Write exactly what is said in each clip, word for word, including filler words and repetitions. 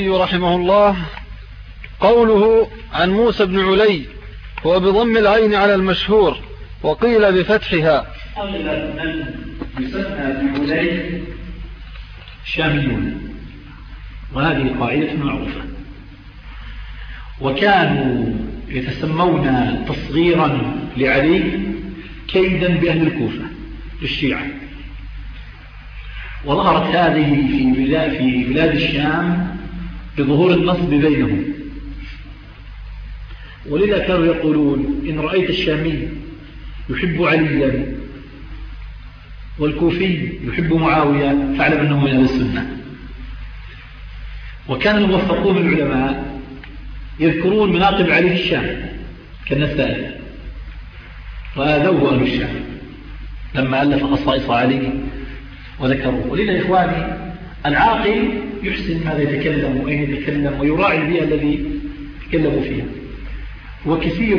رحمه الله قوله عن موسى بن علي هو بضم العين على المشهور وقيل بفتحها. أغلب من يسمى بعلي شاميون، وهذه قاعدة معروفة، وكانوا يتسمون تصغيرا لعلي كيدا بأهل الكوفة للشيعة، وظهرت هذه في بلاد, في بلاد الشام بظهور النصب بينهم، ولذا كانوا يقولون إن رأيت الشامي يحب عليا والكوفي يحب معاوية فاعلم أنه من أهل السنة. وكان الموفقون من العلماء يذكرون مناقب علي في الشام كالنسائي، وآذوه أهل الشام لما ألف خصائص علي وذكروه. ولذا إخواني العاقل يحسن ماذا يتكلم وأين يتكلم ويراعي البيئة الذي يتكلم فيها. وكثير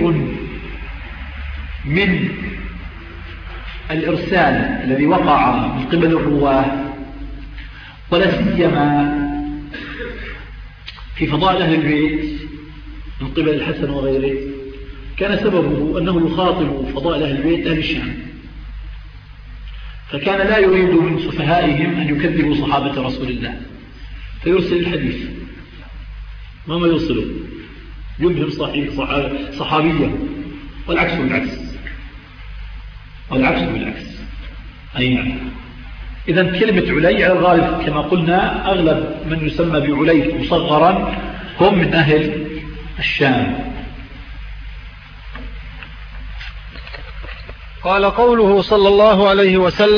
من الإرسال الذي وقع من قبل الرواه ولا سيما في فضائل أهل البيت من قبل الحسن وغيره كان سببه أنه يخاطب فضائل أهل البيت أهل الشام، فكان لا يريد من سفهائهم أن يكذبوا صحابة رسول الله فيرسل الحديث ما ما يرسله يبهم صحابية، والعكس بالعكس والعكس بالعكس أي نعم. إذن كلمة علي على الغالب كما قلنا أغلب من يسمى بعلي مصغرا هم من أهل الشام. قال قوله صلى الله عليه وسلم